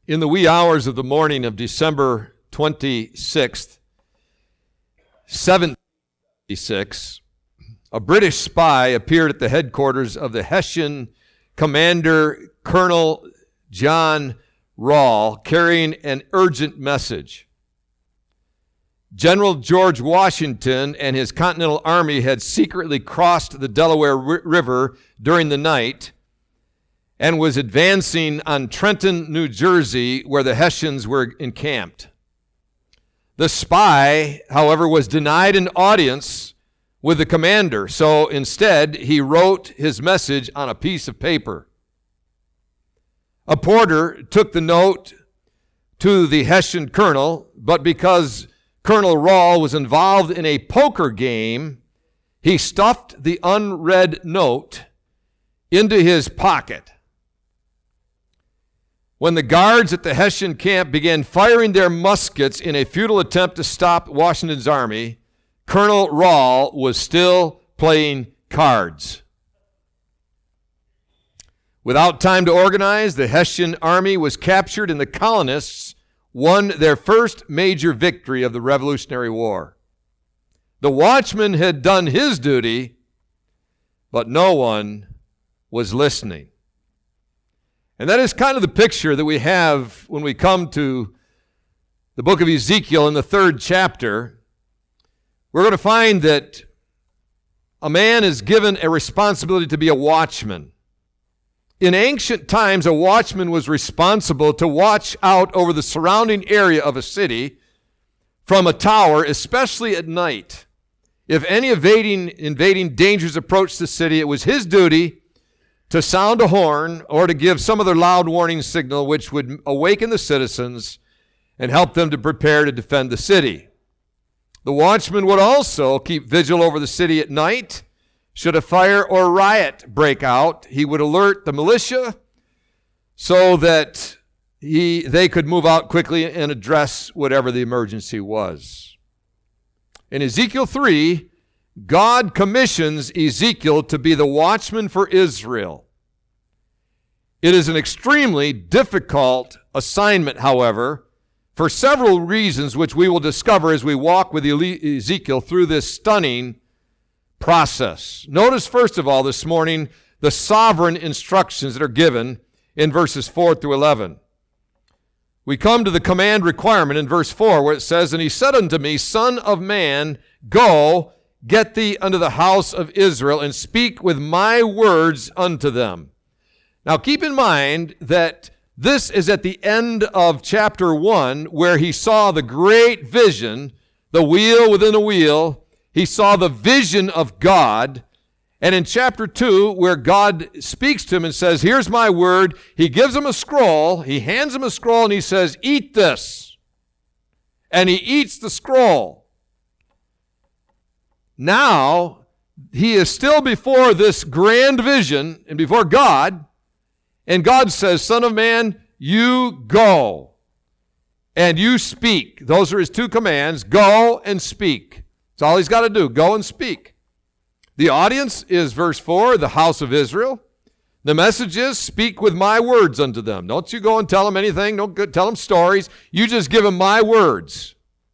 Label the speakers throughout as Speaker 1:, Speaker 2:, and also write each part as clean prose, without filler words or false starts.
Speaker 1: In the wee hours of the morning of December 26th, 1776, a British spy appeared at the headquarters of the Hessian commander, Colonel John Rahl, carrying an urgent message. General George Washington and his Continental Army had secretly crossed the Delaware River during the night and was advancing on Trenton, New Jersey, where the Hessians were encamped. The spy, however, was denied an audience with the commander, so instead he wrote his message on a piece of paper. A porter took the note to the Hessian colonel, but because Colonel Rahl was involved in a poker game, he stuffed the unread note into his pocket. When the guards at the Hessian camp began firing their muskets in a futile attempt to stop Washington's army, Colonel Rahl was still playing cards. Without time to organize, the Hessian army was captured and the colonists won their first major victory of the Revolutionary War. The watchman had done his duty, but no one was listening. And that is kind of the picture that we have when we come to the book of Ezekiel in the 3rd chapter. We're going to find that a man is given a responsibility to be a watchman. In ancient times, a watchman was responsible to watch out over the surrounding area of a city from a tower, especially at night. If any invading dangers approached the city, it was his duty to sound a horn or to give some other loud warning signal which would awaken the citizens and help them to prepare to defend the city. The watchman would also keep vigil over the city at night. Should a fire or riot break out, he would alert the militia so that they could move out quickly and address whatever the emergency was. In Ezekiel 3, God commissions Ezekiel to be the watchman for Israel. It is an extremely difficult assignment, however, for several reasons which we will discover as we walk with Ezekiel through this stunning process. Notice, first of all, this morning, the sovereign instructions that are given in verses 4 through 11. We come to the command requirement in verse 4 where it says, "And he said unto me, Son of man, go, get thee unto the house of Israel, and speak with my words unto them." Now keep in mind that this is at the end of chapter 1 where he saw the great vision, the wheel within a wheel. He saw the vision of God. And in chapter 2 where God speaks to him and says, "Here's my word," he gives him a scroll, he hands him a scroll and he says, "Eat this." And he eats the scroll. Now, he is still before this grand vision and before God, and God says, "Son of man, you go and you speak." Those are his two commands, go and speak. That's all he's got to do, go and speak. The audience is, verse 4, the house of Israel. The message is, speak with my words unto them. Don't you go and tell them anything. Don't go tell them stories. You just give them my words.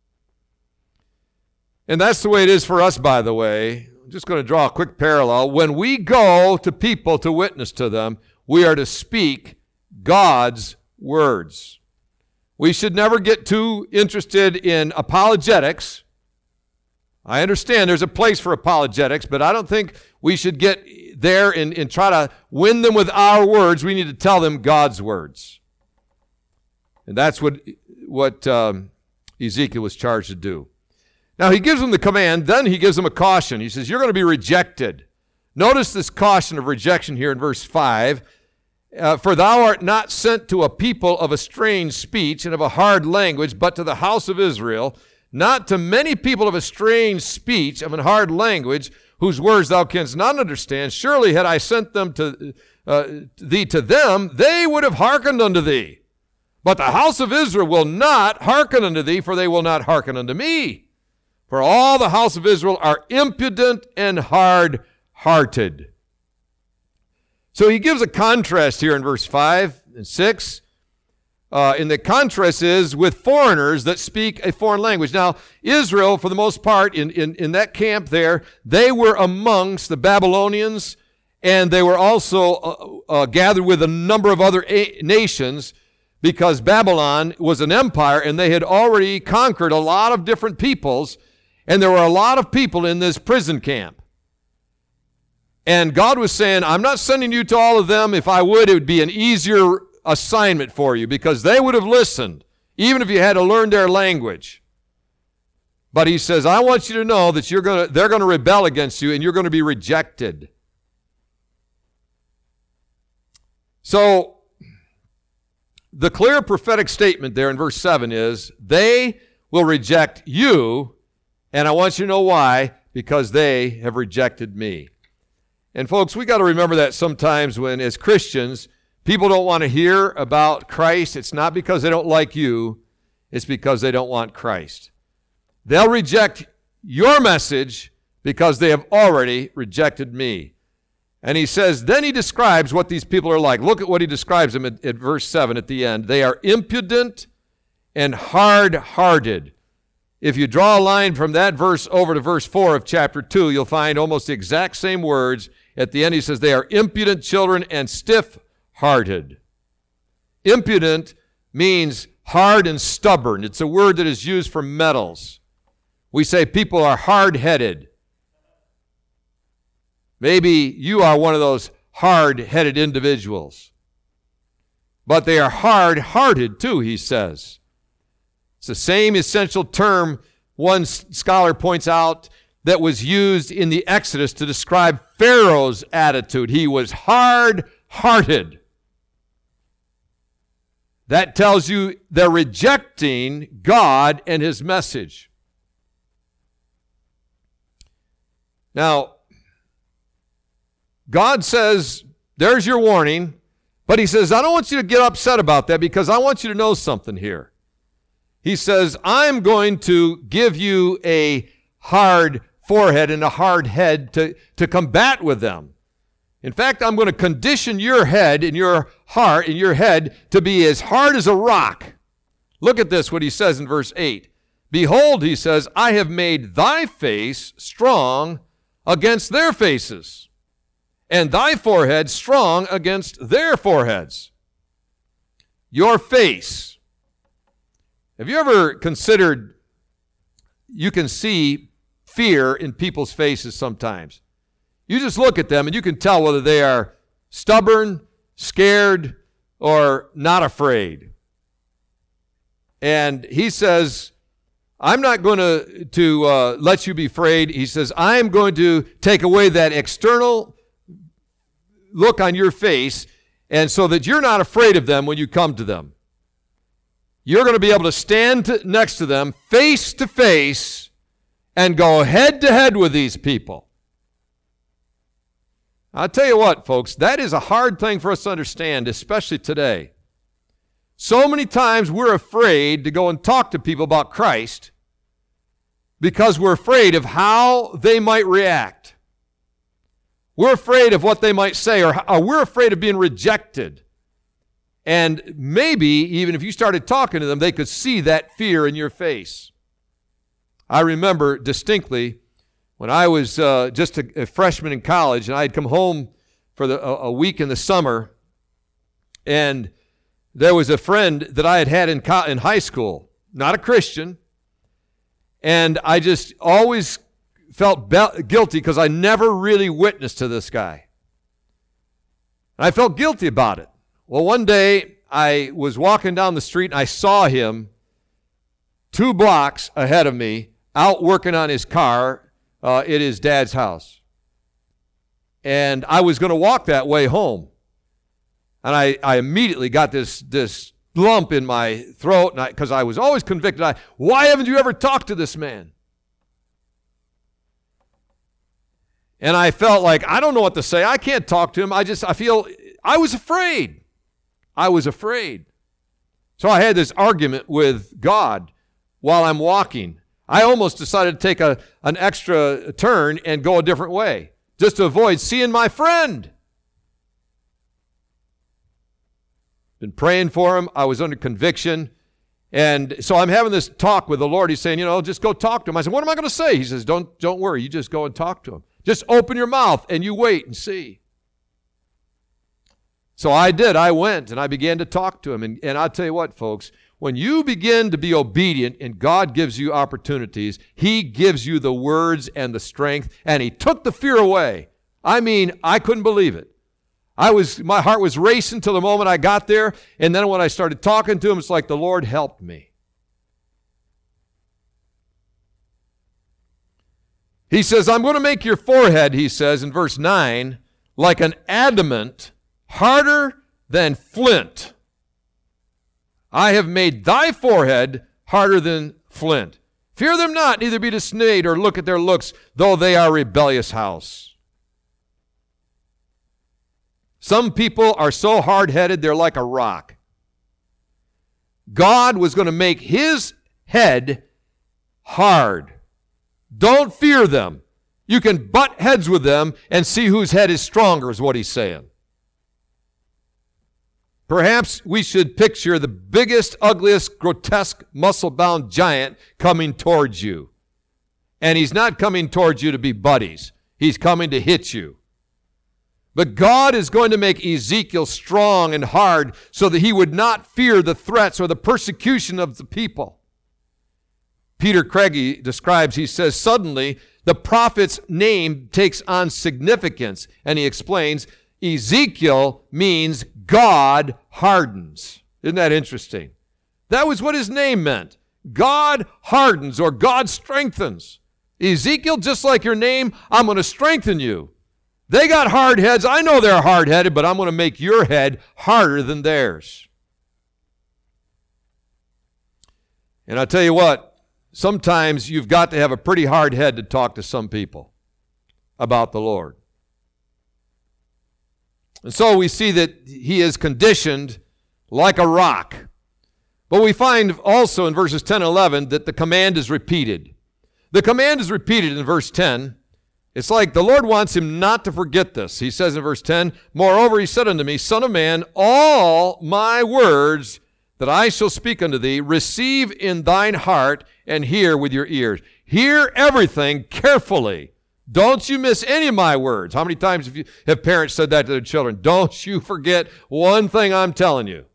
Speaker 1: And that's the way it is for us, by the way. I'm just going to draw a quick parallel. When we go to people to witness to them, we are to speak God's words. We should never get too interested in apologetics. I understand there's a place for apologetics, but I don't think we should get there and try to win them with our words. We need to tell them God's words. And that's what Ezekiel was charged to do. Now, he gives them the command, then he gives them a caution. He says, you're going to be rejected. Notice this caution of rejection here in verse 5. "For thou art not sent to a people of a strange speech and of a hard language, but to the house of Israel, not to many people of a strange speech, of an hard language, whose words thou canst not understand. Surely had I sent them to thee to them, they would have hearkened unto thee. But the house of Israel will not hearken unto thee, for they will not hearken unto me. For all the house of Israel are impudent and hard-hearted." So he gives a contrast here in verse 5 and 6. And the contrast is with foreigners that speak a foreign language. Now, Israel, for the most part, in that camp there, they were amongst the Babylonians, and they were also gathered with a number of other nations, because Babylon was an empire, and they had already conquered a lot of different peoples, and there were a lot of people in this prison camp. And God was saying, I'm not sending you to all of them. If I would, it would be an easier assignment for you, because they would have listened, even if you had to learn their language. But he says, I want you to know that they're going to rebel against you, and you're going to be rejected. So, the clear prophetic statement there in verse 7 is, they will reject you, and I want you to know why, because they have rejected me. And folks, we got to remember that sometimes when, as Christians, people don't want to hear about Christ. It's not because they don't like you. It's because they don't want Christ. They'll reject your message because they have already rejected me. And he says, then he describes what these people are like. Look at what he describes them at verse 7 at the end. They are impudent and hard-hearted. If you draw a line from that verse over to verse 4 of chapter 2, you'll find almost the exact same words. At the end, he says, they are impudent children and stiff-hearted. Impudent means hard and stubborn. It's a word that is used for metals. We say people are hard-headed. Maybe you are one of those hard-headed individuals. But they are hard-hearted too, he says. It's the same essential term one scholar points out that was used in the Exodus to describe Pharaoh's attitude. He was hard-hearted. That tells you they're rejecting God and his message. Now, God says, there's your warning, but he says, I don't want you to get upset about that, because I want you to know something here. He says, I'm going to give you a hard forehead and a hard head to combat with them. In fact, I'm going to condition your head and your heart and your head to be as hard as a rock. Look at this, what he says in verse 8. Behold, he says, I have made thy face strong against their faces, and thy forehead strong against their foreheads. Your face. Have you ever considered you can see fear in people's faces sometimes? You just look at them and you can tell whether they are stubborn, scared, or not afraid. And he says, I'm not going to let you be afraid. He says, I'm going to take away that external look on your face, and so that you're not afraid of them when you come to them. You're going to be able to stand next to them face to face and go head to head with these people. I'll tell you what, folks, that is a hard thing for us to understand, especially today. So many times we're afraid to go and talk to people about Christ because we're afraid of how they might react. We're afraid of what they might say, or we're afraid of being rejected. And maybe, even if you started talking to them, they could see that fear in your face. I remember distinctly when I was just a freshman in college, and I had come home for a week in the summer, and there was a friend that I had in high school, not a Christian, and I just always felt guilty because I never really witnessed to this guy. And I felt guilty about it. Well, one day I was walking down the street and I saw him 2 blocks ahead of me out working on his car at his dad's house. And I was going to walk that way home. And I immediately got this lump in my throat because I was always convicted. Why haven't you ever talked to this man? And I felt like, I don't know what to say. I can't talk to him. I was afraid. I was afraid. So I had this argument with God while I'm walking. I almost decided to take an extra turn and go a different way, just to avoid seeing my friend. Been praying for him. I was under conviction. And so I'm having this talk with the Lord. He's saying, just go talk to him. I said, what am I going to say? He says, don't worry. You just go and talk to him. Just open your mouth and you wait and see. So I did. I went and I began to talk to him. And I'll tell you what, folks, when you begin to be obedient and God gives you opportunities, he gives you the words and the strength, and he took the fear away. I mean, I couldn't believe it. My heart was racing till the moment I got there, and then when I started talking to him, it's like the Lord helped me. He says, I'm going to make your forehead, he says in verse 9, like an adamant, harder than flint. I have made thy forehead harder than flint. Fear them not, neither be dismayed, or look at their looks, though they are a rebellious house. Some people are so hard-headed, they're like a rock. God was going to make his head hard. Don't fear them. You can butt heads with them and see whose head is stronger, is what he's saying. Perhaps we should picture the biggest, ugliest, grotesque, muscle-bound giant coming towards you. And he's not coming towards you to be buddies. He's coming to hit you. But God is going to make Ezekiel strong and hard so that he would not fear the threats or the persecution of the people. Peter Craigie describes, he says, suddenly the prophet's name takes on significance. And he explains, Ezekiel means God hardens. Isn't that interesting? That was what his name meant. God hardens, or God strengthens. Ezekiel, just like your name, I'm going to strengthen you. They got hard heads. I know they're hard-headed, but I'm going to make your head harder than theirs. And I'll tell you what, sometimes you've got to have a pretty hard head to talk to some people about the Lord. And so we see that he is conditioned like a rock. But we find also in verses 10 and 11 that the command is repeated. The command is repeated in verse 10. It's like the Lord wants him not to forget this. He says in verse 10, moreover, he said unto me, Son of man, all my words that I shall speak unto thee, receive in thine heart and hear with your ears. Hear everything carefully. Don't you miss any of my words. How many times have parents said that to their children? Don't you forget one thing I'm telling you.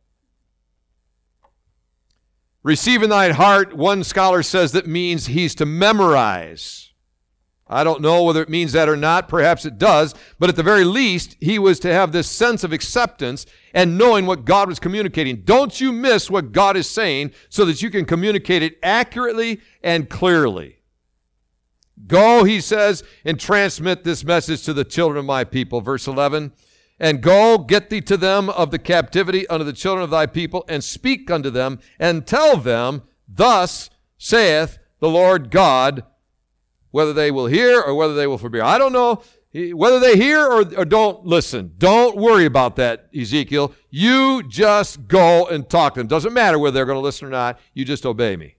Speaker 1: Receive in thine heart, one scholar says that means he's to memorize. I don't know whether it means that or not. Perhaps it does. But at the very least, he was to have this sense of acceptance and knowing what God was communicating. Don't you miss what God is saying so that you can communicate it accurately and clearly. Go, he says, and transmit this message to the children of my people. Verse 11, and go, get thee to them of the captivity unto the children of thy people, and speak unto them, and tell them, thus saith the Lord God, whether they will hear or whether they will forbear. I don't know whether they hear or don't listen. Don't worry about that, Ezekiel. You just go and talk to them. Doesn't matter whether they're going to listen or not. You just obey me.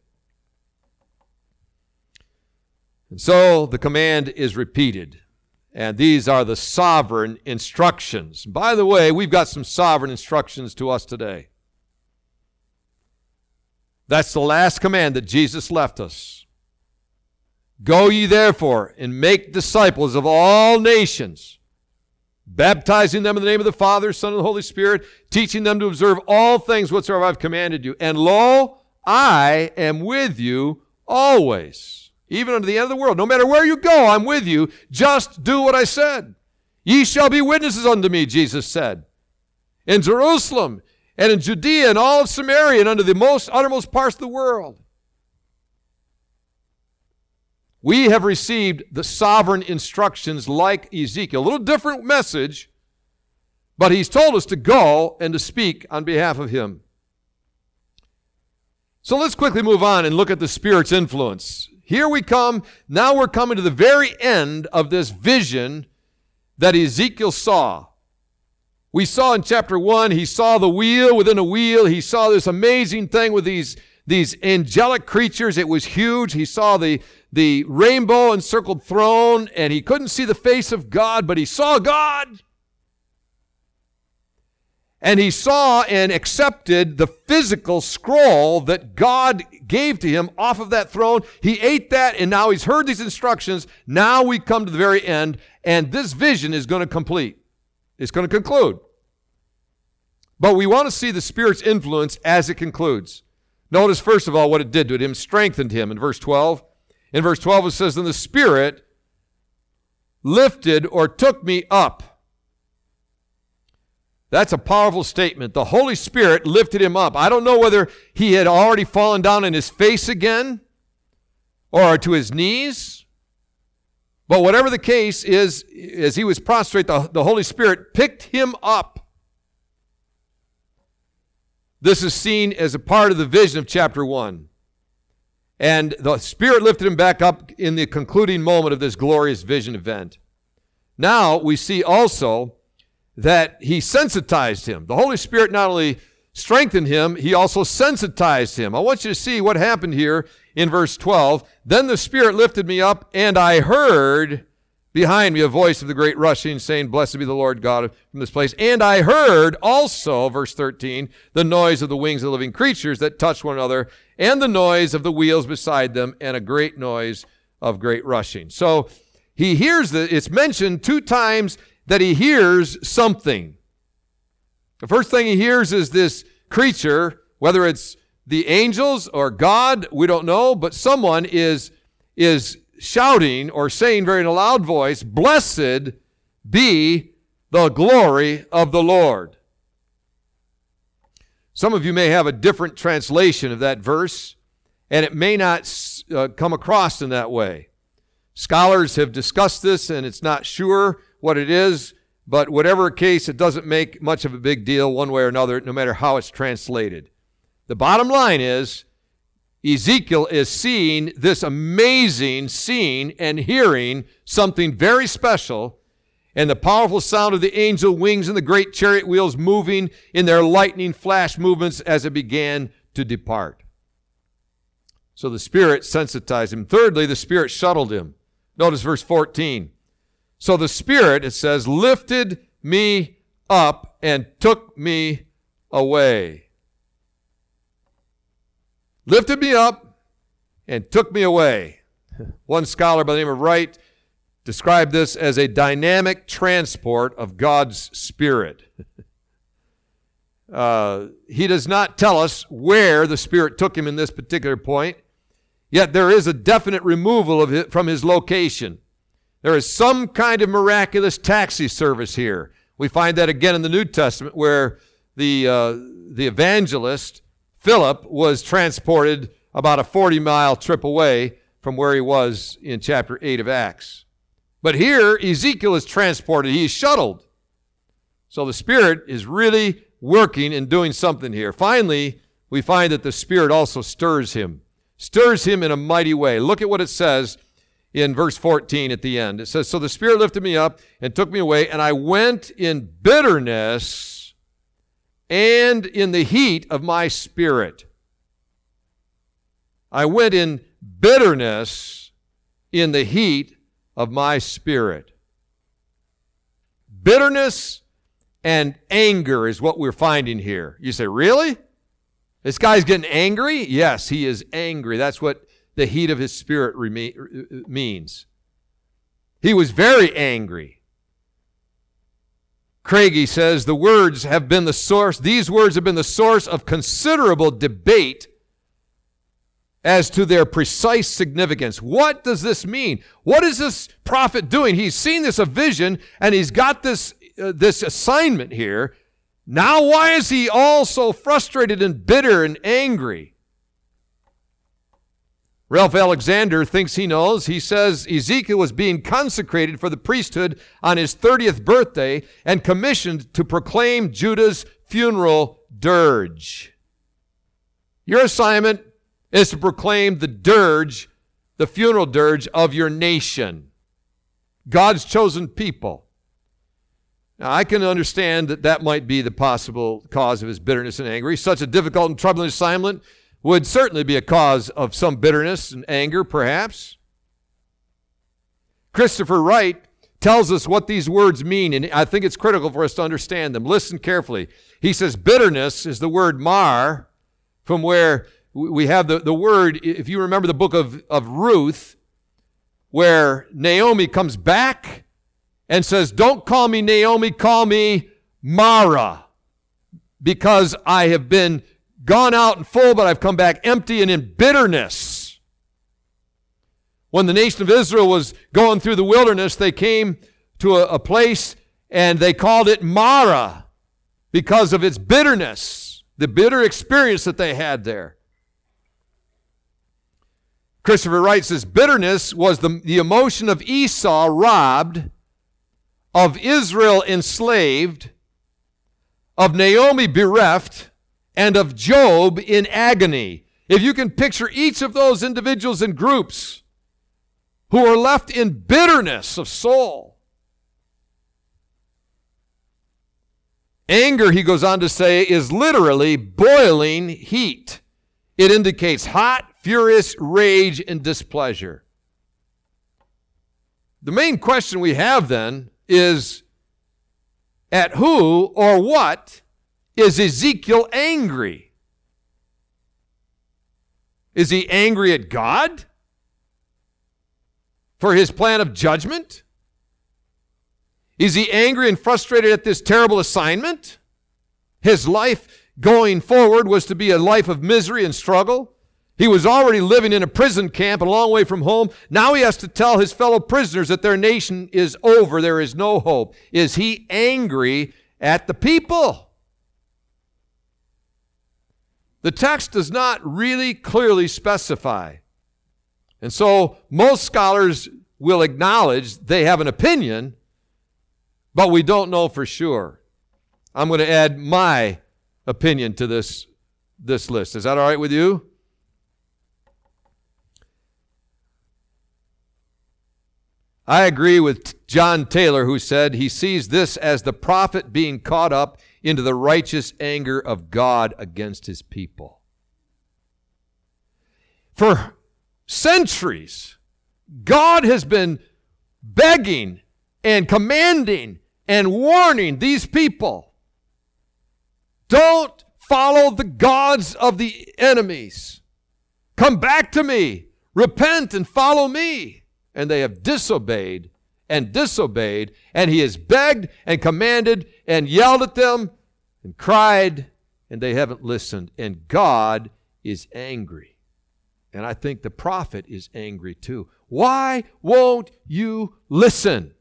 Speaker 1: And so the command is repeated. And these are the sovereign instructions. By the way, we've got some sovereign instructions to us today. That's the last command that Jesus left us. Go ye therefore and make disciples of all nations, baptizing them in the name of the Father, Son, and the Holy Spirit, teaching them to observe all things whatsoever I've commanded you. And lo, I am with you always, even unto the end of the world. No matter where you go, I'm with you. Just do what I said. Ye shall be witnesses unto me, Jesus said, in Jerusalem and in Judea and all of Samaria and unto the uttermost parts of the world. We have received the sovereign instructions like Ezekiel. A little different message, but he's told us to go and to speak on behalf of him. So let's quickly move on and look at the Spirit's influence. Here we come. Now we're coming to the very end of this vision that Ezekiel saw. We saw in chapter 1, he saw the wheel within a wheel. He saw this amazing thing with these angelic creatures. It was huge. He saw the rainbow encircled throne, and he couldn't see the face of God, but he saw God. And he saw and accepted the physical scroll that God gave to him off of that throne. He ate that, and now he's heard these instructions. Now we come to the very end, and this vision is going to complete. It's going to conclude. But we want to see the Spirit's influence as it concludes. Notice, first of all, what it did to him, strengthened him in verse 12. In verse 12 it says, "Then the Spirit lifted or took me up." That's a powerful statement. The Holy Spirit lifted him up. I don't know whether he had already fallen down on his face again or to his knees. But whatever the case is, as he was prostrate, the Holy Spirit picked him up. This is seen as a part of the vision of chapter 1. And the Spirit lifted him back up in the concluding moment of this glorious vision event. Now we see also that he sensitized him. The Holy Spirit not only strengthened him, he also sensitized him. I want you to see what happened here in verse 12. "Then the Spirit lifted me up, and I heard behind me a voice of the great rushing, saying, Blessed be the Lord God from this place. And I heard also," verse 13, "the noise of the wings of the living creatures that touched one another, and the noise of the wheels beside them, and a great noise of great rushing." So he hears it's mentioned 2 times that he hears something. The first thing he hears is this creature, whether it's the angels or God, we don't know, but someone is shouting or saying very in a loud voice, "Blessed be the glory of the Lord." Some of you may have a different translation of that verse, and it may not come across in that way. Scholars have discussed this, and it's not sure what it is, but whatever case, it doesn't make much of a big deal one way or another, no matter how it's translated. The bottom line is, Ezekiel is seeing this amazing scene and hearing something very special, and the powerful sound of the angel wings and the great chariot wheels moving in their lightning flash movements as it began to depart. So the Spirit sensitized him. Thirdly, the Spirit shuttled him. Notice verse 14. "So the Spirit," it says, "lifted me up and took me away." Lifted me up and took me away. One scholar by the name of Wright described this as a dynamic transport of God's Spirit. He does not tell us where the Spirit took him in this particular point, yet there is a definite removal of it from his location. There is some kind of miraculous taxi service here. We find that again in the New Testament, where the evangelist Philip was transported about a 40-mile trip away from where he was in chapter 8 of Acts. But here, Ezekiel is transported. He is shuttled. So the Spirit is really working and doing something here. Finally, we find that the Spirit also stirs him in a mighty way. Look at what it says in verse 14 at the end. It says, "So the Spirit lifted me up and took me away, and I went in bitterness and in the heat of my spirit." I went in bitterness in the heat of my spirit. Bitterness and anger is what we're finding here. You say, really? This guy's getting angry? Yes, he is angry. That's what the heat of his spirit means. He was very angry. Craigie says, these words have been the source of considerable debate as to their precise significance. What does this mean? What is this prophet doing? He's seen this a vision, and he's got this assignment here. Now why is he all so frustrated and bitter and angry? Ralph Alexander thinks he knows. He says Ezekiel was being consecrated for the priesthood on his 30th birthday and commissioned to proclaim Judah's funeral dirge. Your assignment is to proclaim the dirge, the funeral dirge of your nation, God's chosen people. Now, I can understand that might be the possible cause of his bitterness and anger. Such a difficult and troubling assignment would certainly be a cause of some bitterness and anger, perhaps. Christopher Wright tells us what these words mean, and I think it's critical for us to understand them. Listen carefully. He says bitterness is the word mar, from where we have the word, if you remember the book of Ruth, where Naomi comes back and says, don't call me Naomi, call me Mara, because I have been gone out in full, but I've come back empty and in bitterness. When the nation of Israel was going through the wilderness, they came to a place and they called it Mara because of its bitterness, the bitter experience that they had there. Christopher Wright says, bitterness was the emotion of Esau robbed, of Israel enslaved, of Naomi bereft, and of Job in agony. If you can picture each of those individuals and groups who are left in bitterness of soul. Anger, he goes on to say, is literally boiling heat. It indicates hot, furious rage and displeasure. The main question we have then is, at who or what is Ezekiel angry? Is he angry at God for his plan of judgment? Is he angry and frustrated at this terrible assignment? His life going forward was to be a life of misery and struggle. He was already living in a prison camp a long way from home. Now he has to tell his fellow prisoners that their nation is over. There is no hope. Is he angry at the people? The text does not really clearly specify. And so most scholars will acknowledge they have an opinion, but we don't know for sure. I'm going to add my opinion to this list. Is that all right with you? I agree with John Taylor, who said he sees this as the prophet being caught up into the righteous anger of God against his people. For centuries, God has been begging and commanding and warning these people. Don't follow the gods of the enemies. Come back to me. Repent and follow me. And they have disobeyed, and he has begged and commanded and yelled at them and cried, and they haven't listened. And God is angry. And I think the prophet is angry too. Why won't you listen?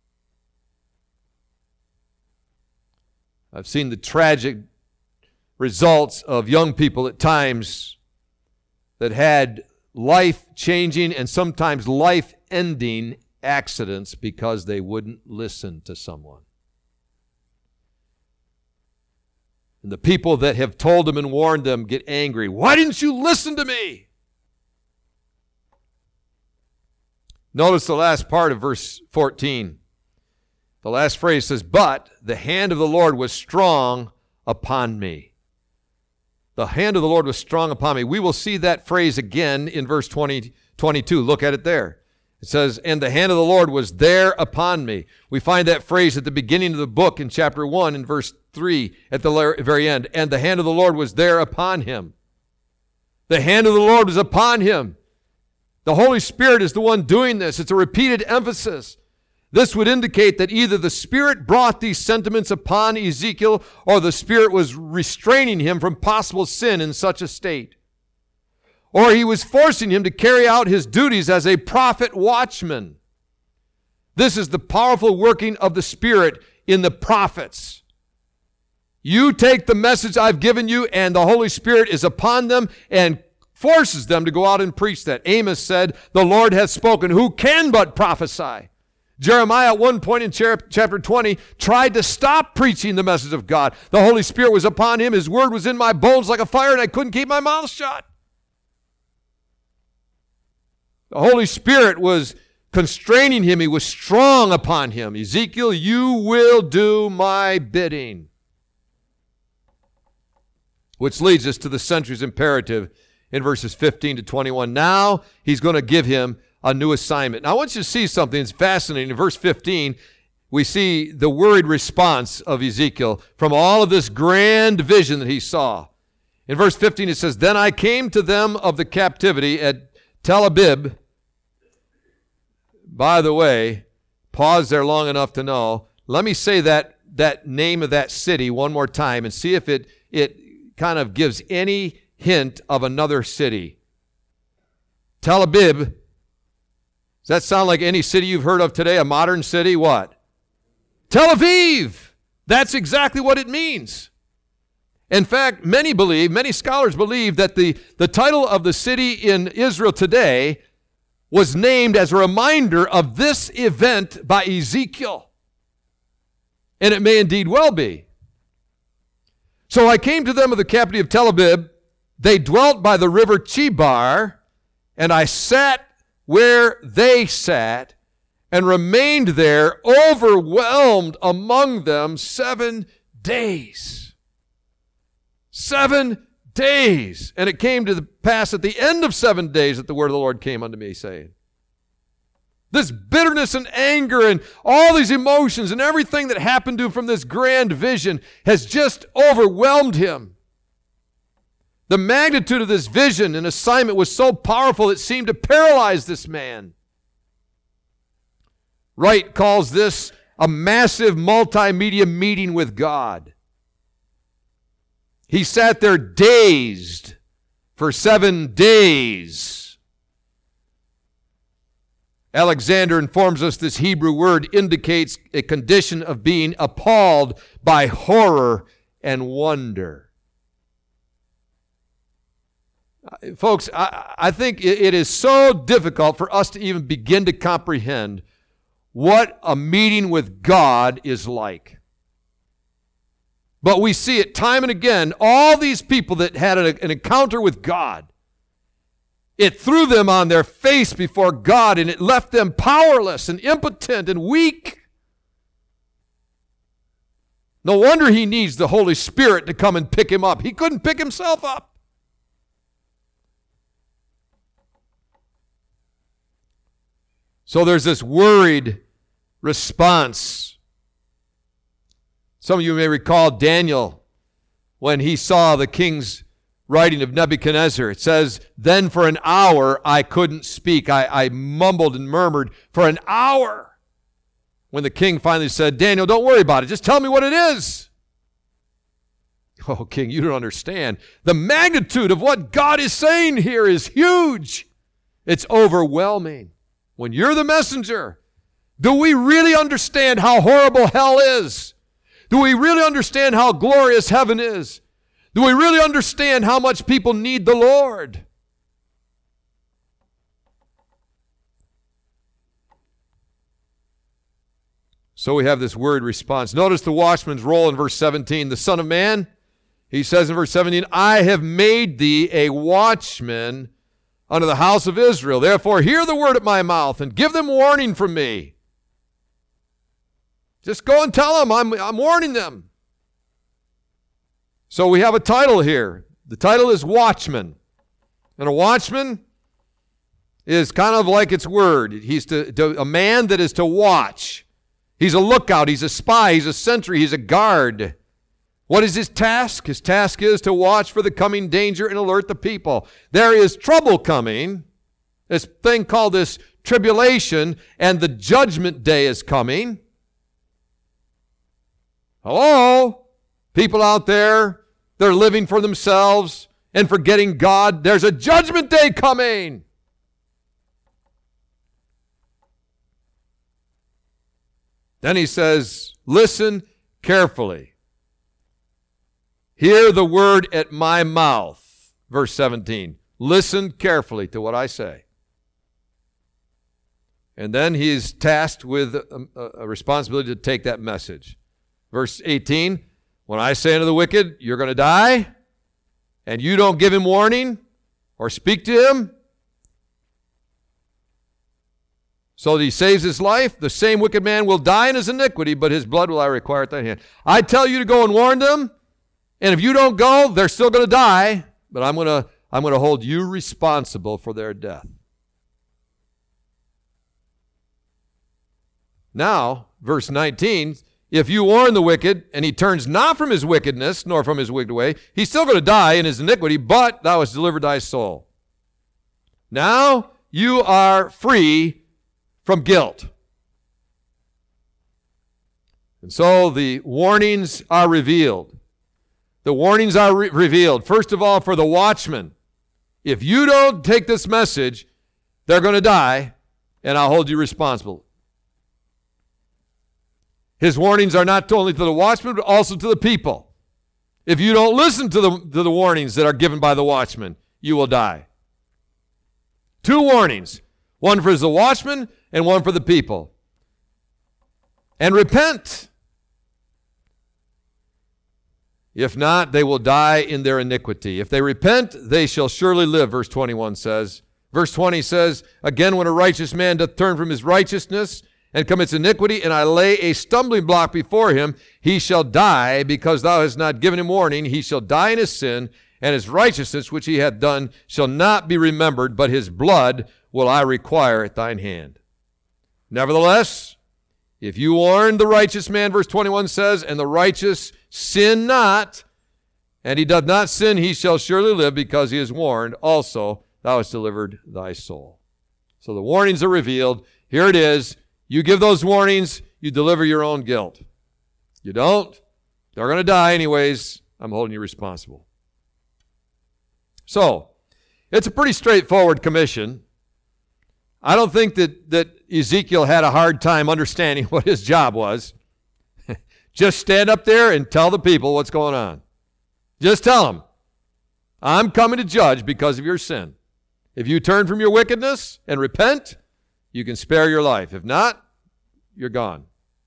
Speaker 1: I've seen the tragic results of young people at times that had life-changing and sometimes life-ending accidents because they wouldn't listen to someone. And the people that have told them and warned them get angry. Why didn't you listen to me? Notice the last part of verse 14. The last phrase says, but the hand of the Lord was strong upon me. The hand of the Lord was strong upon me. We will see that phrase again in verse 22. Look at it there. It says, and the hand of the Lord was there upon me. We find that phrase at the beginning of the book in chapter 1 in verse 3 at the very end. And the hand of the Lord was there upon him. The hand of the Lord was upon him. The Holy Spirit is the one doing this. It's a repeated emphasis. This would indicate that either the Spirit brought these sentiments upon Ezekiel or the Spirit was restraining him from possible sin in such a state. Or he was forcing him to carry out his duties as a prophet watchman. This is the powerful working of the Spirit in the prophets. You take the message I've given you and the Holy Spirit is upon them and forces them to go out and preach that. Amos said, the Lord hath spoken. Who can but prophesy? Jeremiah at one point in chapter 20 tried to stop preaching the message of God. The Holy Spirit was upon him. His word was in my bones like a fire, and I couldn't keep my mouth shut. The Holy Spirit was constraining him. He was strong upon him. Ezekiel, you will do my bidding. Which leads us to the century's imperative in verses 15 to 21. Now he's going to give him a new assignment. Now I want you to see something that's fascinating. In verse 15, we see the worried response of Ezekiel from all of this grand vision that he saw. In verse 15 it says, "Then I came to them of the captivity at Tel Abib." By the way, pause there long enough to know. Let me say that name of that city one more time and see if it kind of gives any hint of another city. Tel Abib. Does that sound like any city you've heard of today? A modern city? What? Tel Aviv. That's exactly what it means. In fact, many scholars believe that the title of the city in Israel today was named as a reminder of this event by Ezekiel. And it may indeed well be. "So I came to them of the captivity of Tel Abib. They dwelt by the river Chebar, and I sat where they sat, and remained there, overwhelmed among them 7 days. 7 days. And it came to pass at the end of 7 days that the word of the Lord came unto me, saying," this bitterness and anger and all these emotions and everything that happened to him from this grand vision has just overwhelmed him. The magnitude of this vision and assignment was so powerful it seemed to paralyze this man. Wright calls this a massive multimedia meeting with God. He sat there dazed for 7 days. Alexander informs us this Hebrew word indicates a condition of being appalled by horror and wonder. Folks, I think it is so difficult for us to even begin to comprehend what a meeting with God is like. But we see it time and again, all these people that had an encounter with God, it threw them on their face before God, and it left them powerless and impotent and weak. No wonder he needs the Holy Spirit to come and pick him up. He couldn't pick himself up. So there's this worried response. Some of you may recall Daniel when he saw the king's writing of Nebuchadnezzar. It says, "Then for an hour I couldn't speak." I mumbled and murmured for an hour. When the king finally said, "Daniel, don't worry about it. Just tell me what it is." Oh, king, you don't understand. The magnitude of what God is saying here is huge. It's overwhelming. When you're the messenger, do we really understand how horrible hell is? Do we really understand how glorious heaven is? Do we really understand how much people need the Lord? So we have this word response. Notice the watchman's role in verse 17. The Son of Man, he says in verse 17, "I have made thee a watchman unto the house of Israel. Therefore hear the word at my mouth and give them warning from me." Just go and tell them I'm warning them. So we have a title here. The title is Watchman. And a watchman is kind of like its word. He's a man that is to watch. He's a lookout. He's a spy. He's a sentry. He's a guard. What is his task? His task is to watch for the coming danger and alert the people. There is trouble coming. This thing called this tribulation, and the judgment day is coming. Hello? People out there, they're living for themselves and forgetting God. There's a judgment day coming. Then he says, listen carefully. Hear the word at my mouth. Verse 17. Listen carefully to what I say. And then he is tasked with a responsibility to take that message. Verse 18. When I say unto the wicked, you're going to die, and you don't give him warning or speak to him, so that he saves his life, the same wicked man will die in his iniquity, but his blood will I require at thy hand. I tell you to go and warn them, and if you don't go, they're still going to die, but I'm going to hold you responsible for their death. Now, verse 19, if you warn the wicked, and he turns not from his wickedness, nor from his wicked way, he's still going to die in his iniquity, but thou hast delivered thy soul. Now you are free from guilt. And so the warnings are revealed. The warnings are revealed, first of all, for the watchman. If you don't take this message, they're going to die, and I'll hold you responsible. His warnings are not only to the watchman, but also to the people. If you don't listen to the warnings that are given by the watchman, you will die. 2 warnings, one for the watchman and one for the people. And repent. If not, they will die in their iniquity. If they repent, they shall surely live, verse 21 says. Verse 20 says, again, when a righteous man doth turn from his righteousness and commits iniquity, and I lay a stumbling block before him, he shall die, because thou hast not given him warning. He shall die in his sin, and his righteousness which he hath done shall not be remembered, but his blood will I require at thine hand. Nevertheless, if you warn the righteous man, verse 21 says, and the righteous sin not, and he doth not sin, he shall surely live, because he is warned. Also, thou hast delivered thy soul. So the warnings are revealed. Here it is. You give those warnings, you deliver your own guilt. You don't, they're going to die anyways. I'm holding you responsible. So, it's a pretty straightforward commission. I don't think that Ezekiel had a hard time understanding what his job was. Just stand up there and tell the people what's going on. Just tell them, I'm coming to judge because of your sin. If you turn from your wickedness and repent, you can spare your life. If not, you're gone.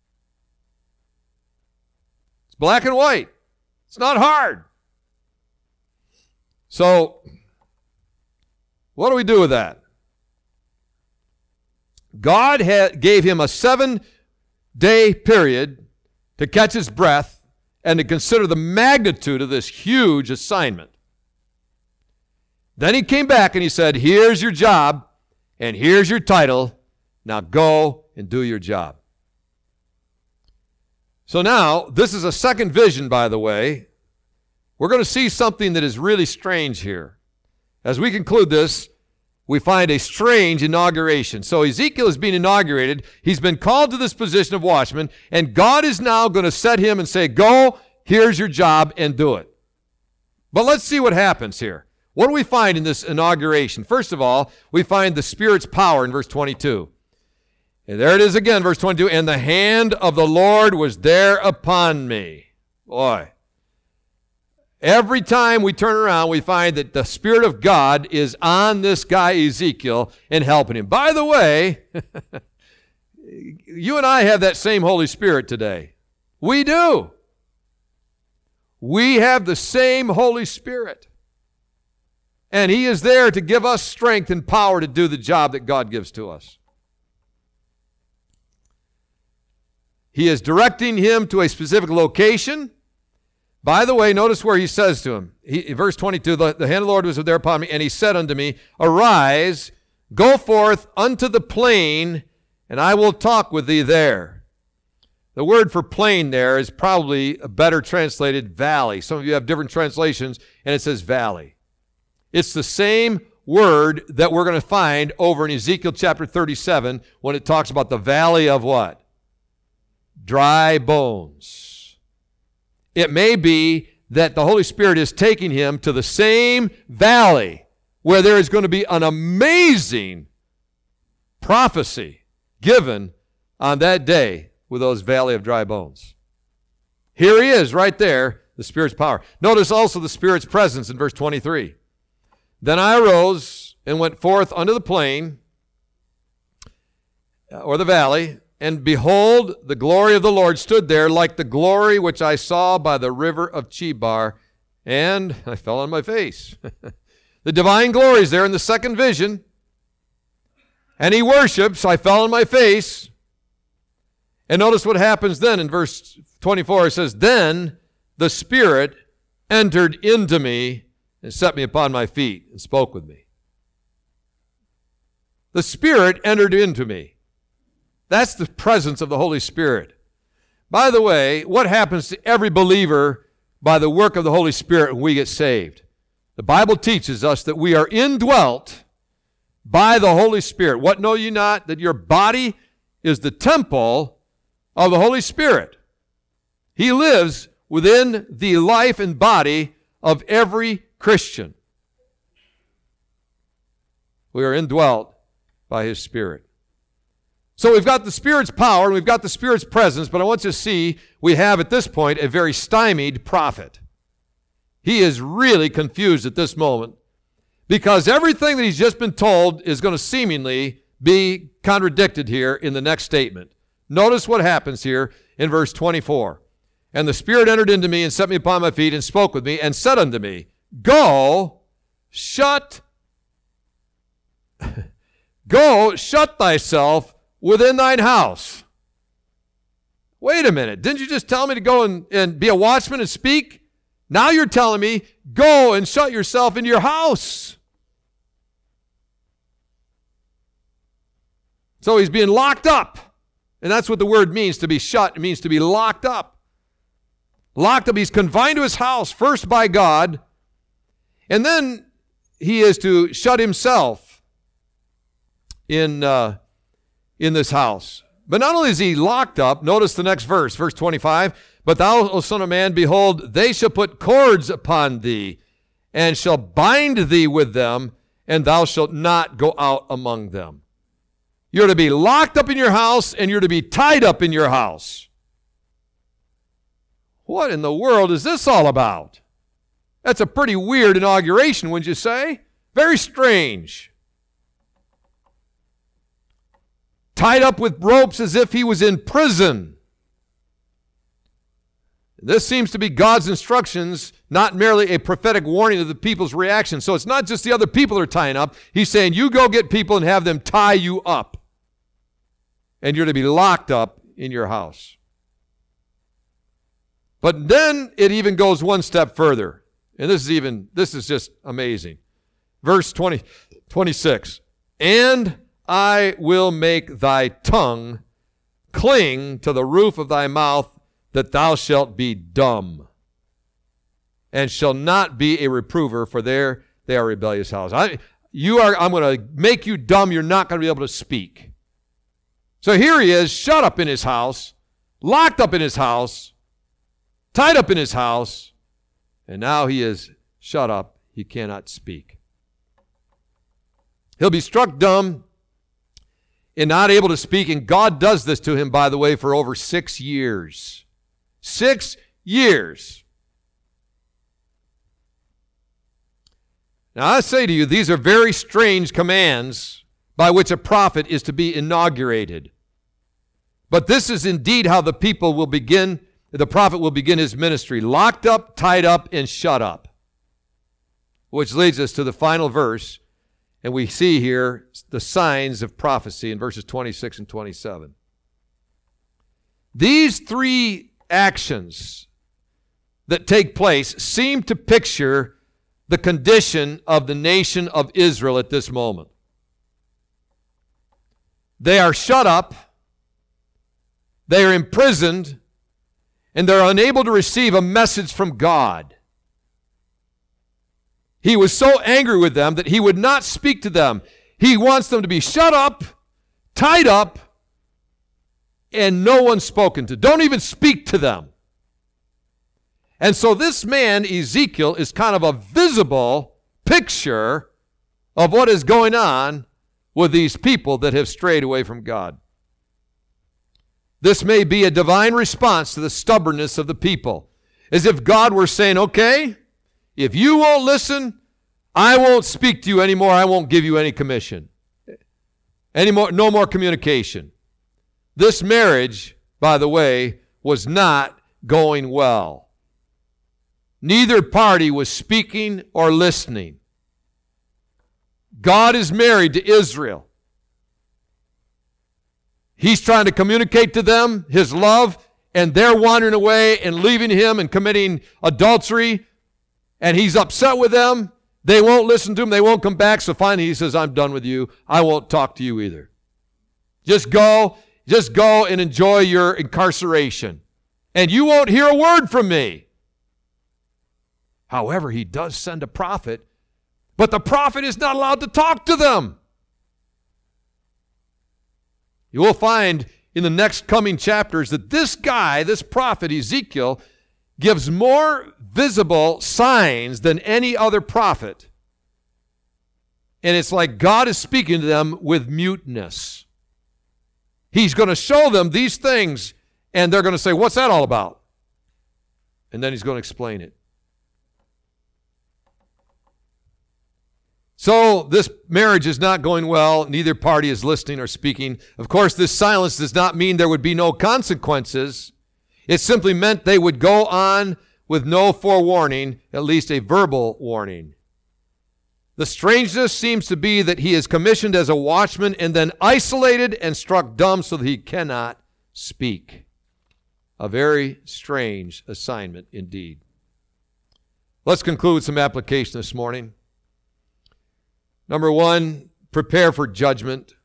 Speaker 1: It's black and white. It's not hard. So, what do we do with that? God gave him a 7-day period to catch his breath and to consider the magnitude of this huge assignment. Then he came back and he said, here's your job and here's your title. Now go and do your job. So now, this is a second vision, by the way. We're going to see something that is really strange here. As we conclude this, we find a strange inauguration. So Ezekiel is being inaugurated. He's been called to this position of watchman, and God is now going to set him and say, go, here's your job, and do it. But let's see what happens here. What do we find in this inauguration? First of all, we find the Spirit's power in verse 22. And there it is again, verse 22. And the hand of the Lord was there upon me. Boy. Every time we turn around, we find that the Spirit of God is on this guy Ezekiel and helping him. By the way, you and I have that same Holy Spirit today. We do. We have the same Holy Spirit. And He is there to give us strength and power to do the job that God gives to us. He is directing him to a specific location. By the way, notice where he says to him, verse 22, the hand of the Lord was there upon me, and he said unto me, arise, go forth unto the plain, and I will talk with thee there. The word for plain there is probably better translated valley. Some of you have different translations, and it says valley. It's the same word that we're going to find over in Ezekiel chapter 37 when it talks about the valley of what? Dry bones. It may be that the Holy Spirit is taking him to the same valley where there is going to be an amazing prophecy given on that day with those valley of dry bones. Here he is right there, the Spirit's power. Notice also the Spirit's presence in verse 23. Then I arose and went forth unto the plain, or the valley, and behold, the glory of the Lord stood there like the glory which I saw by the river of Chebar, and I fell on my face. The divine glory is there in the second vision, and he worships. I fell on my face. And notice what happens then in verse 24. It says, then the Spirit entered into me and set me upon my feet and spoke with me. The Spirit entered into me. That's the presence of the Holy Spirit. By the way, what happens to every believer by the work of the Holy Spirit when we get saved? The Bible teaches us that we are indwelt by the Holy Spirit. What know you not? That your body is the temple of the Holy Spirit. He lives within the life and body of every Christian. We are indwelt by His Spirit. So we've got the Spirit's power and we've got the Spirit's presence, but I want you to see we have at this point a very stymied prophet. He is really confused at this moment because everything that he's just been told is going to seemingly be contradicted here in the next statement. Notice what happens here in verse 24. And the Spirit entered into me and set me upon my feet and spoke with me and said unto me, Go, shut thyself within thine house. Wait a minute. Didn't you just tell me to go and be a watchman and speak? Now you're telling me, go and shut yourself in your house. So he's being locked up. And that's what the word means, to be shut. It means to be locked up. Locked up. He's confined to his house, first by God, and then he is to shut himself in this house. But not only is he locked up, notice the next verse, verse 25, But thou, O son of man, behold, they shall put cords upon thee, and shall bind thee with them, and thou shalt not go out among them. You're to be locked up in your house, and you're to be tied up in your house. What in the world is this all about? That's a pretty weird inauguration, wouldn't you say? Very strange. Tied up with ropes as if he was in prison. This seems to be God's instructions, not merely a prophetic warning of the people's reaction. So it's not just the other people that are tying up. He's saying, you go get people and have them tie you up. And you're to be locked up in your house. But then it even goes one step further. And this is just amazing. Verse 26. And I will make thy tongue cling to the roof of thy mouth, that thou shalt be dumb, and shall not be a reprover, for they are a rebellious house. I'm going to make you dumb. You're not going to be able to speak. So here he is, shut up in his house, locked up in his house, tied up in his house, and now he is shut up. He cannot speak. He'll be struck dumb and not able to speak, and God does this to him, by the way, for over 6 years. 6 years. Now I say to you, these are very strange commands by which a prophet is to be inaugurated. But this is indeed how the prophet will begin his ministry, locked up, tied up, and shut up. Which leads us to the final verse, and we see here the signs of prophecy in verses 26 and 27. These three actions that take place seem to picture the condition of the nation of Israel at this moment. They are shut up, they are imprisoned, and they're unable to receive a message from God. He was so angry with them that he would not speak to them. He wants them to be shut up, tied up, and no one spoken to. Don't even speak to them. And so this man, Ezekiel, is kind of a visible picture of what is going on with these people that have strayed away from God. This may be a divine response to the stubbornness of the people. As if God were saying, okay, if you won't listen, I won't speak to you anymore. I won't give you any commission. No more communication. This marriage, by the way, was not going well. Neither party was speaking or listening. God is married to Israel. He's trying to communicate to them his love, and they're wandering away and leaving him and committing adultery, and he's upset with them. They won't listen to him. They won't come back. So finally he says, I'm done with you. I won't talk to you either. Just go just go and enjoy your incarceration, and you won't hear a word from me. However, he does send a prophet, but the prophet is not allowed to talk to them. You will find in the next coming chapters that this guy, this prophet Ezekiel, gives more visible signs than any other prophet. And it's like God is speaking to them with muteness. He's going to show them these things, and they're going to say, what's that all about? And then he's going to explain it. So this marriage is not going well. Neither party is listening or speaking. Of course, this silence does not mean there would be no consequences. It simply meant they would go on with no forewarning, at least a verbal warning. The strangeness seems to be that he is commissioned as a watchman and then isolated and struck dumb so that he cannot speak. A very strange assignment indeed. Let's conclude with some application this morning. Number one, prepare for judgment.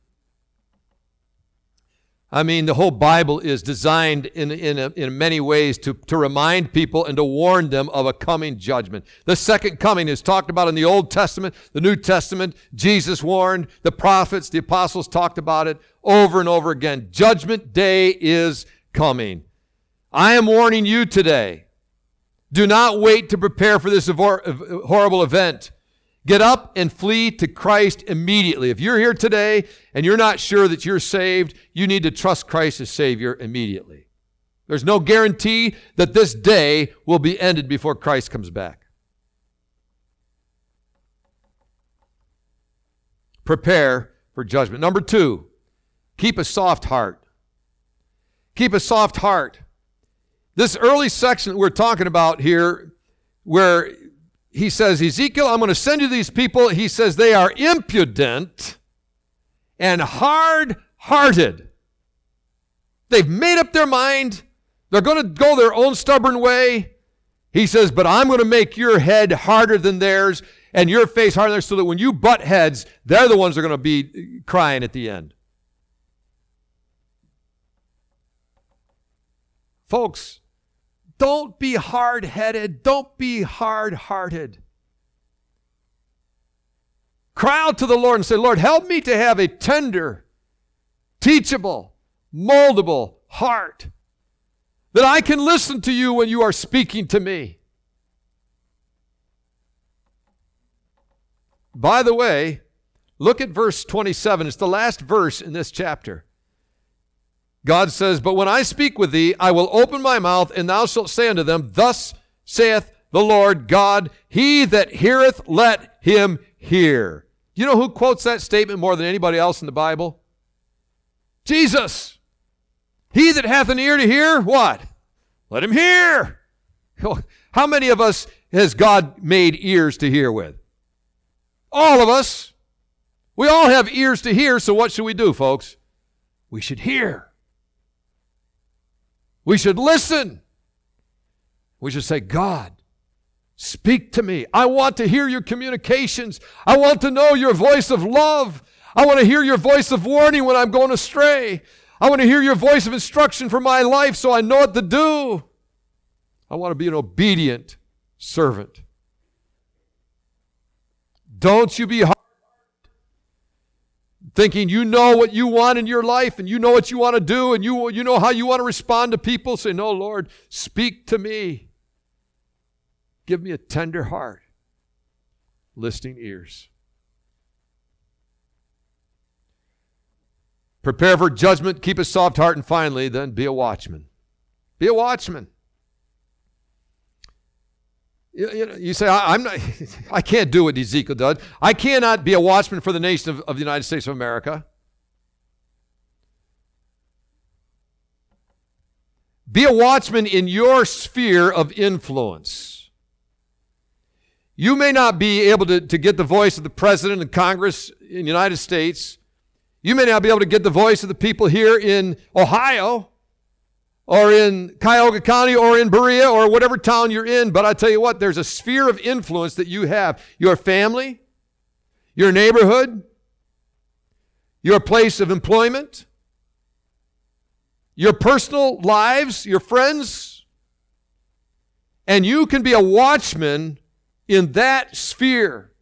Speaker 1: I mean, the whole Bible is designed in many ways to remind people and to warn them of a coming judgment. The second coming is talked about in the Old Testament, the New Testament. Jesus warned, the prophets, the apostles talked about it over and over again. Judgment day is coming. I am warning you today. Do not wait to prepare for this horrible event. Get up and flee to Christ immediately. If you're here today and you're not sure that you're saved, you need to trust Christ as Savior immediately. There's no guarantee that this day will be ended before Christ comes back. Prepare for judgment. Number two, keep a soft heart. Keep a soft heart. This early section we're talking about here, where he says, Ezekiel, I'm going to send you these people. He says they are impudent and hard-hearted. They've made up their mind. They're going to go their own stubborn way. He says, but I'm going to make your head harder than theirs and your face harder than theirs so that when you butt heads, they're the ones that are going to be crying at the end. Folks, don't be hard-headed. Don't be hard-hearted. Cry out to the Lord and say, Lord, help me to have a tender, teachable, moldable heart that I can listen to you when you are speaking to me. By the way, look at verse 27. It's the last verse in this chapter. God says, but when I speak with thee, I will open my mouth, and thou shalt say unto them, thus saith the Lord God, he that heareth, let him hear. You know who quotes that statement more than anybody else in the Bible? Jesus. He that hath an ear to hear, what? Let him hear. How many of us has God made ears to hear with? All of us. We all have ears to hear, so what should we do, folks? We should hear. We should listen. We should say, God, speak to me. I want to hear your communications. I want to know your voice of love. I want to hear your voice of warning when I'm going astray. I want to hear your voice of instruction for my life so I know what to do. I want to be an obedient servant. Don't you be hard, thinking you know what you want in your life and you know what you want to do and you know how you want to respond to people. Say, no, Lord, speak to me. Give me a tender heart, listening ears. Prepare for judgment, keep a soft heart, and finally, then be a watchman. Be a watchman. You say, I can't do what Ezekiel does. I cannot be a watchman for the nation of the United States of America. Be a watchman in your sphere of influence. You may not be able to get the voice of the President and Congress in the United States. You may not be able to get the voice of the people here in Ohio, or in Cuyahoga County, or in Berea, or whatever town you're in. But I tell you what, there's a sphere of influence that you have. Your family, your neighborhood, your place of employment, your personal lives, your friends, and you can be a watchman in that sphere.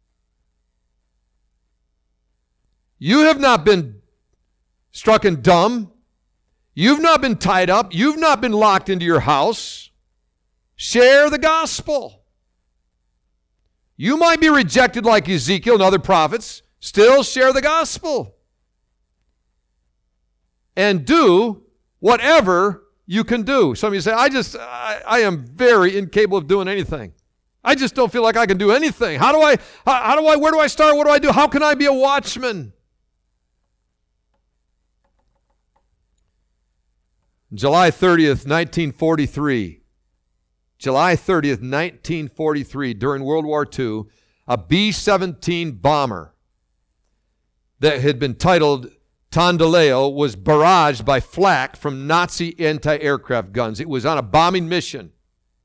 Speaker 1: You have not been stricken dumb. You've not been tied up. You've not been locked into your house. Share the gospel. You might be rejected like Ezekiel and other prophets. Still share the gospel. And do whatever you can do. Some of you say, I am very incapable of doing anything. I just don't feel like I can do anything. Where do I start? What do I do? How can I be a watchman? July 30th, 1943. July 30th, 1943, during World War II, a B-17 bomber that had been titled Tondileo was barraged by flak from Nazi anti-aircraft guns. It was on a bombing mission.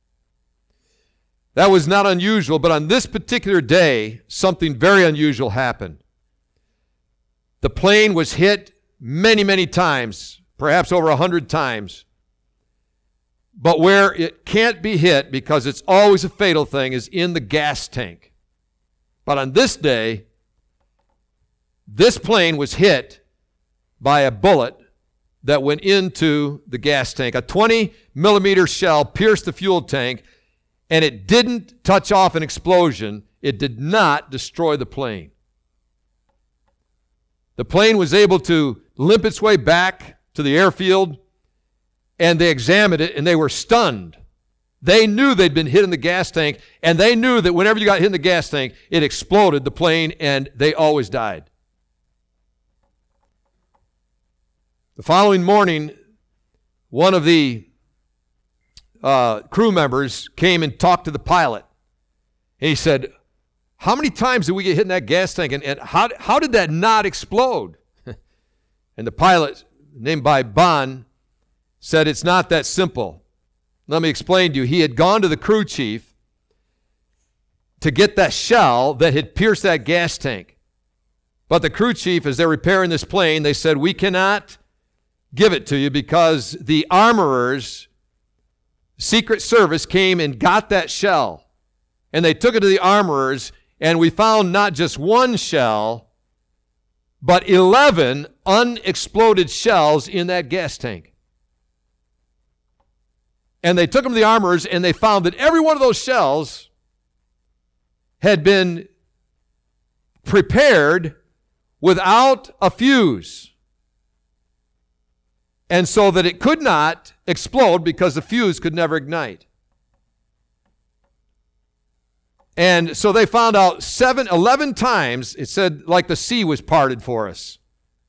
Speaker 1: That was not unusual, but on this particular day, something very unusual happened. The plane was hit many, many times, perhaps over 100 times. But where it can't be hit, because it's always a fatal thing, is in the gas tank. But on this day, this plane was hit by a bullet that went into the gas tank. A 20 millimeter shell pierced the fuel tank, and it didn't touch off an explosion. It did not destroy the plane. The plane was able to limp its way back to the airfield, and they examined it, and they were stunned. They knew they'd been hit in the gas tank, and they knew that whenever you got hit in the gas tank, it exploded the plane, and they always died. The following morning, one of the crew members came and talked to the pilot. And he said, how many times did we get hit in that gas tank, and how did that not explode? And the pilot, named by Bond, said, it's not that simple. Let me explain to you. He had gone to the crew chief to get that shell that had pierced that gas tank. But the crew chief, as they're repairing this plane, they said, we cannot give it to you because the armorers, Secret Service, came and got that shell. And they took it to the armorers, and we found not just one shell, but 11 unexploded shells in that gas tank. And they took them to the armorers, and they found that every one of those shells had been prepared without a fuse. And so that it could not explode because the fuse could never ignite. And so they found out 11 times, it said, like the sea was parted for us.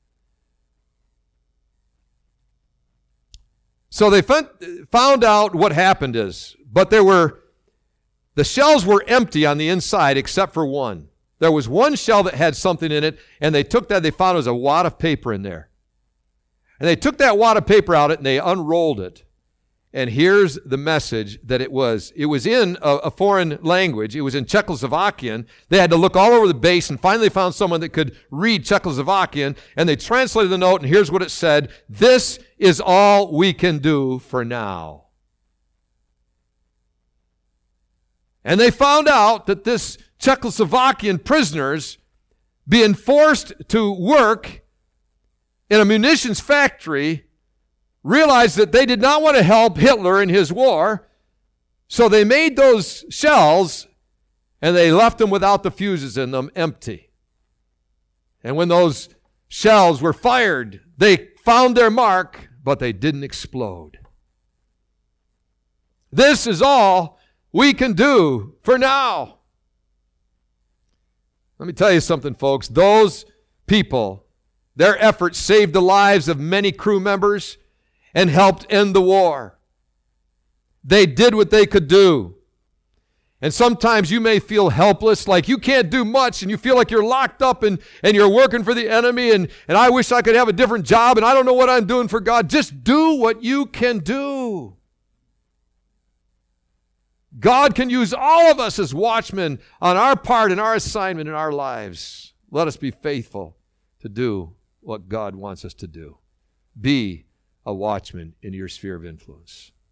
Speaker 1: So they found out what happened is, but the shells were empty on the inside except for one. There was one shell that had something in it, and they took that, they found it was a wad of paper in there. And they took that wad of paper out and they unrolled it. And here's the message that it was. It was in a foreign language. It was in Czechoslovakian. They had to look all over the base and finally found someone that could read Czechoslovakian. And they translated the note, and here's what it said. This is all we can do for now. And they found out that this Czechoslovakian prisoners being forced to work in a munitions factory realized that they did not want to help Hitler in his war, so they made those shells and they left them without the fuses in them, empty. And when those shells were fired, they found their mark, but they didn't explode. This is all we can do for now. Let me tell you something, folks. Those people, their efforts saved the lives of many crew members and helped end the war. They did what they could do. And sometimes you may feel helpless, like you can't do much, and you feel like you're locked up and you're working for the enemy, and I wish I could have a different job, and I don't know what I'm doing for God. Just do what you can do. God can use all of us as watchmen on our part and our assignment in our lives. Let us be faithful to do what God wants us to do. Be a watchman in your sphere of influence.